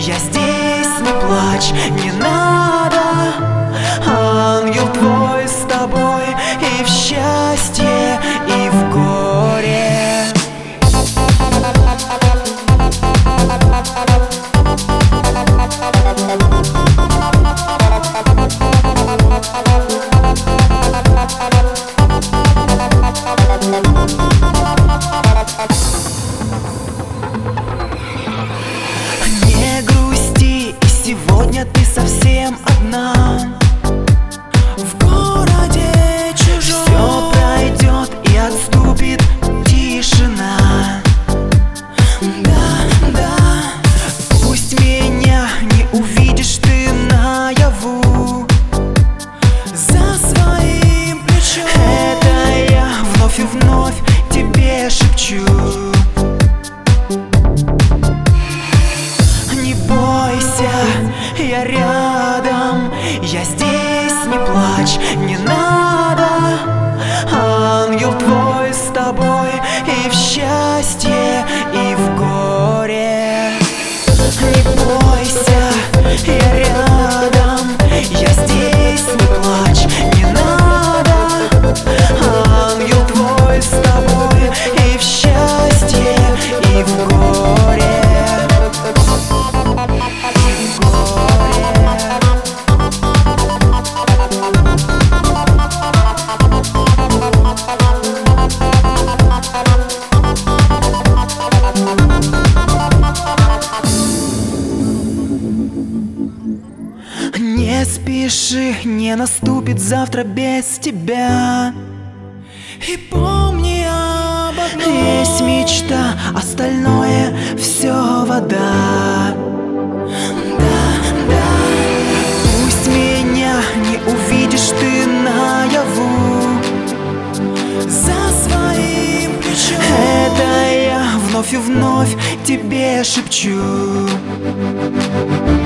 я здесь, не плачь, не надо. Ангел твой с тобой и в счастье, и в горе. Не грусти, и сегодня ты совсем одна. В городе чужом все пройдет и отступит тишина. Да, да, пусть меня не увидишь ты наяву. За своим плечом это я вновь и вновь тебе шепчу. Не бойся, я рядом, я здесь, не плачь, не надо. Ангел твой с тобой и в счастье, и в горе. Не бойся, я рядом, я здесь, не плачь, не надо. Ангел твой с тобой и в счастье, и в горе. Не спеши, не наступит завтра без тебя. И помни об одном: есть мечта, остальное все вода. Да, да, пусть меня не увидишь ты наяву. За своим плечом это я вновь и вновь тебе шепчу.